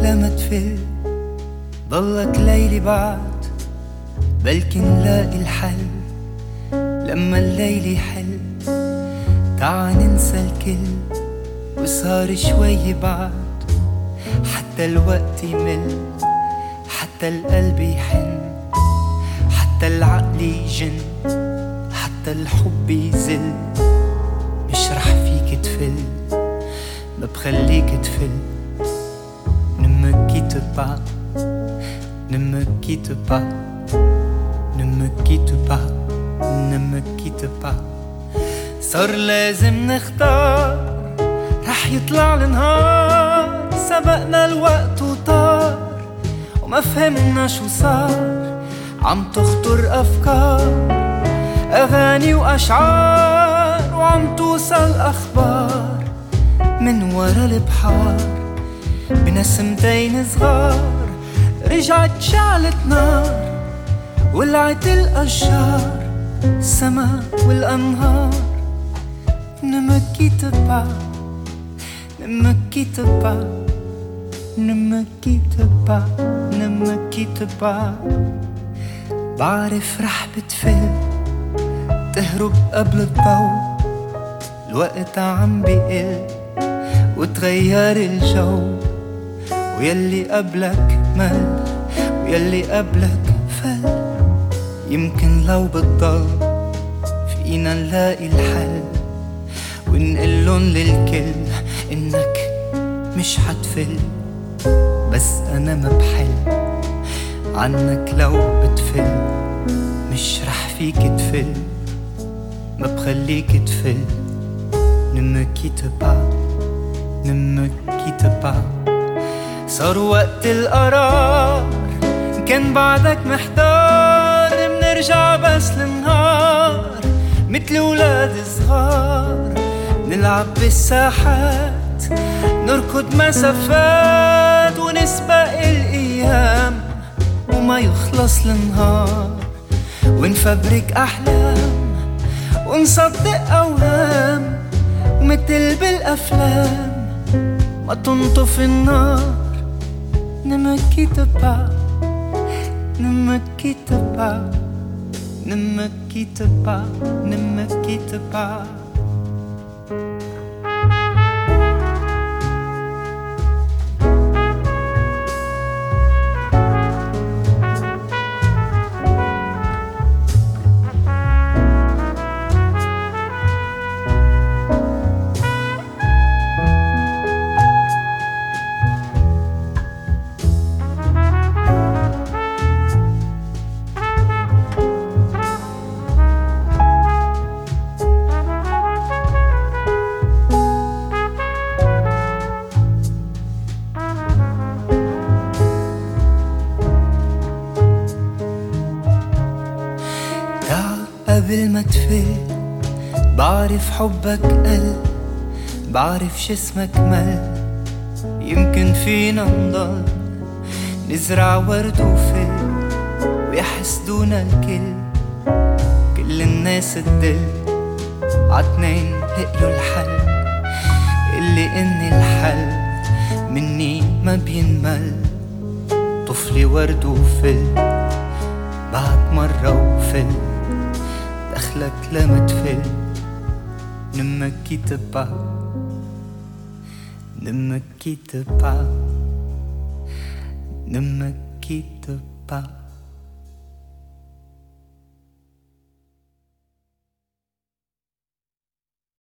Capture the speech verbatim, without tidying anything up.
لما تفل ضلك ليلي بعد بلكي نلاقي الحل لما الليل يحل. تعا ننسى الكل وصار شوي بعد حتى الوقت يمل حتى القلب يحن حتى العقل يجن حتى الحب يزل. مش رح فيك تفل ما بخليك تفل. Ne me quitte pas, ne me quitte pas, ne me quitte pas, ne me quitte pas. صار لازم نختار رح يطلع النهار. سبقنا الوقت وطار وما فهمنا شو صار. عم تخطر أفكار أغاني وأشعار وعم توصل أخبار من ورا البحار. بنسمتين صغار رجعت شعلت نار ولعت الأشجار السما والأنهار. Ne me quitte pas, ne me quitte pas, ne me quitte pas, ne me quitte pas. بعرف رح بتفل تهرب قبل الضوء. الوقت عم بيقل وتغير الجو ويلي قبلك مل ويلي قبلك فل. يمكن لو بتضل فينا نلاقي الحل ونقلن للكل إنك مش حتفل. بس أنا ما بحل عنك لو بتفل. مش رح فيك تفل ما بخليك تفل. Ne me quitte pas, ne me quitte pas. صار وقت القرار كان بعدك محتار. منرجع بس للنهار متل ولاد صغار. نلعب بالساحات نركض مسافات ونسبق الأيام وما يخلص النهار. ونفبرك أحلام ونصدق أوهام ومثل بالأفلام ما تنطف النار. Ne me quitte pas, ne me quitte pas, ne me quitte pas, ne me quitte pas. قبل ما تفل بعرف حبك قل بعرف جسمك مل. يمكن فينا نضل نزرع ورد وفل ويحسدونا الكل. كل الناس تدل عتنين لقيوا الحل اللي إني الحل مني ما بينمل. طفلي ورد وفل بعد مرة وفل دخلك لما تفل. Ne me quitte pas, ne me quitte pas, ne me quitte pas.